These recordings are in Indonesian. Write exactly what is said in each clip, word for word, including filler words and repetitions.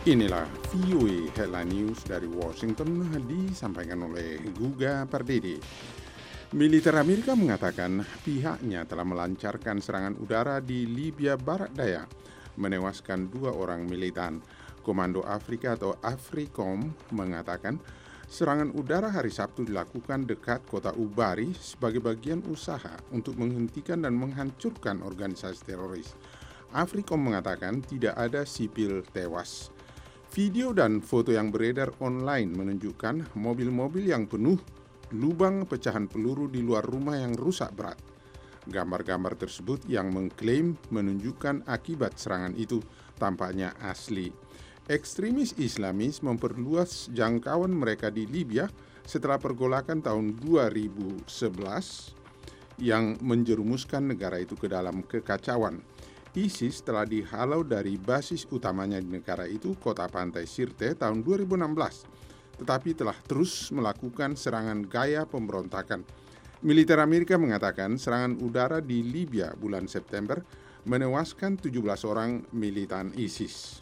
Inilah V O A Headline News dari Washington disampaikan oleh Guga Pardede. Militer Amerika mengatakan pihaknya telah melancarkan serangan udara di Libya Barat Daya, menewaskan dua orang militan. Komando Afrika atau AFRICOM mengatakan serangan udara hari Sabtu dilakukan dekat kota Ubari sebagai bagian usaha untuk menghentikan dan menghancurkan organisasi teroris. AFRICOM mengatakan tidak ada sipil tewas. Video dan foto yang beredar online menunjukkan mobil-mobil yang penuh lubang pecahan peluru di luar rumah yang rusak berat. Gambar-gambar tersebut yang mengklaim menunjukkan akibat serangan itu tampaknya asli. Ekstremis Islamis memperluas jangkauan mereka di Libya setelah pergolakan tahun dua ribu sebelas yang menjerumuskan negara itu ke dalam kekacauan. ISIS telah dihalau dari basis utamanya di negara itu, kota pantai Sirte, tahun dua ribu enam belas, tetapi telah terus melakukan serangan gaya pemberontakan. Militer Amerika mengatakan serangan udara di Libya bulan September menewaskan tujuh belas orang militan ISIS.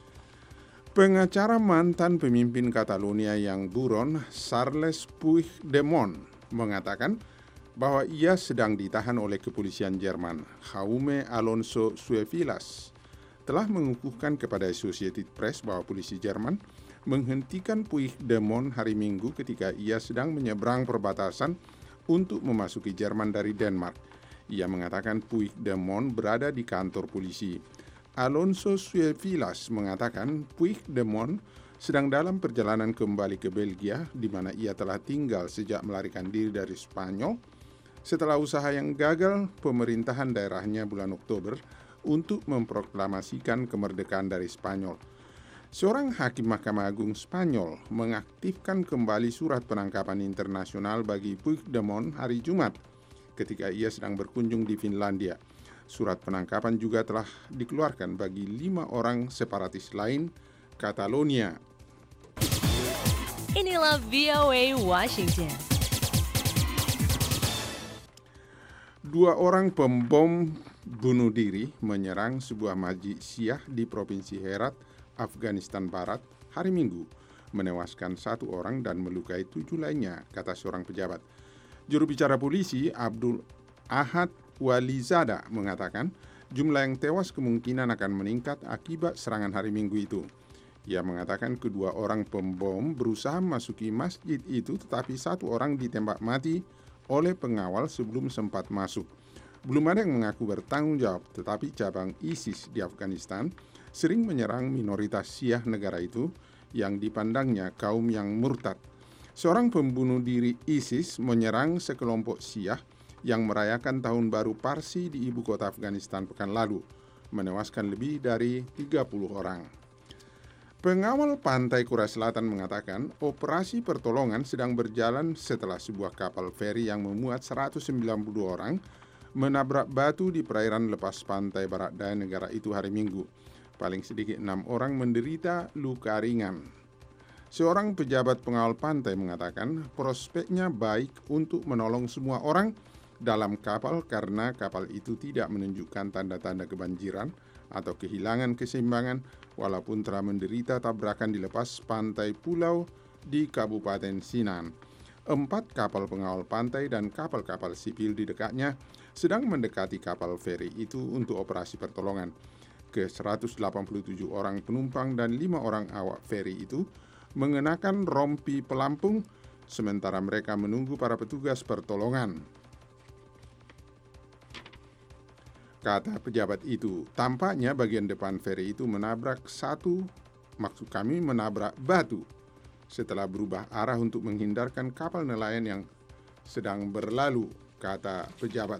Pengacara mantan pemimpin Catalonia yang buron, Charles Puigdemont, mengatakan bahwa ia sedang ditahan oleh kepolisian Jerman. Jaume Alonso Suevilas telah mengukuhkan kepada Associated Press bahwa polisi Jerman menghentikan Puigdemont hari Minggu ketika ia sedang menyeberang perbatasan untuk memasuki Jerman dari Denmark. Ia mengatakan Puigdemont berada di kantor polisi. Alonso Suevilas mengatakan Puigdemont sedang dalam perjalanan kembali ke Belgia, di mana ia telah tinggal sejak melarikan diri dari Spanyol setelah usaha yang gagal pemerintahan daerahnya bulan Oktober untuk memproklamasikan kemerdekaan dari Spanyol. Seorang hakim Mahkamah Agung Spanyol mengaktifkan kembali surat penangkapan internasional bagi Puigdemont hari Jumat ketika ia sedang berkunjung di Finlandia. Surat penangkapan juga telah dikeluarkan bagi lima orang separatis lain Catalonia. Inilah V O A Washington. Dua orang pembom bunuh diri menyerang sebuah masjid Syiah di Provinsi Herat, Afghanistan Barat hari Minggu, menewaskan satu orang dan melukai tujuh lainnya, kata seorang pejabat. Juru bicara polisi Abdul Ahad Walizada mengatakan jumlah yang tewas kemungkinan akan meningkat akibat serangan hari Minggu itu. Ia mengatakan kedua orang pembom berusaha memasuki masjid itu, tetapi satu orang ditembak mati oleh pengawal sebelum sempat masuk. Belum ada yang mengaku bertanggung jawab, tetapi cabang ISIS di Afghanistan sering menyerang minoritas Syiah negara itu yang dipandangnya kaum yang murtad. Seorang pembunuh diri ISIS menyerang sekelompok Syiah yang merayakan Tahun Baru Parsi di ibu kota Afghanistan pekan lalu, menewaskan lebih dari tiga puluh orang. Pengawal pantai Korea Selatan mengatakan operasi pertolongan sedang berjalan setelah sebuah kapal feri yang memuat seratus sembilan puluh dua orang menabrak batu di perairan lepas pantai barat daya negara itu hari Minggu. Paling sedikit enam orang menderita luka ringan. Seorang pejabat pengawal pantai mengatakan prospeknya baik untuk menolong semua orang dalam kapal karena kapal itu tidak menunjukkan tanda-tanda kebanjiran atau kehilangan keseimbangan walaupun telah menderita tabrakan di lepas pantai pulau di Kabupaten Sinan. Empat kapal pengawal pantai dan kapal-kapal sipil di dekatnya sedang mendekati kapal feri itu untuk operasi pertolongan. Ke seratus delapan puluh tujuh orang penumpang dan lima orang awak feri itu mengenakan rompi pelampung sementara mereka menunggu para petugas pertolongan. Kata pejabat itu, tampaknya bagian depan feri itu menabrak satu, maksud kami menabrak batu, setelah berubah arah untuk menghindarkan kapal nelayan yang sedang berlalu, kata pejabat.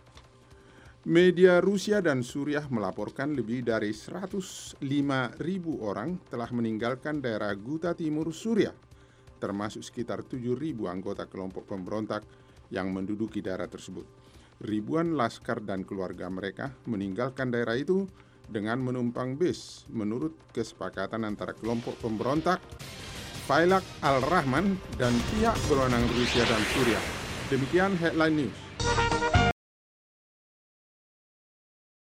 Media Rusia dan Suriah melaporkan lebih dari seratus lima ribu orang telah meninggalkan daerah Ghouta Timur Suriah, termasuk sekitar tujuh ribu anggota kelompok pemberontak yang menduduki daerah tersebut. Ribuan laskar dan keluarga mereka meninggalkan daerah itu dengan menumpang bis menurut kesepakatan antara kelompok pemberontak Failaq al-Rahman dan pihak berwenang Rusia dan Suriah. Demikian Headline News.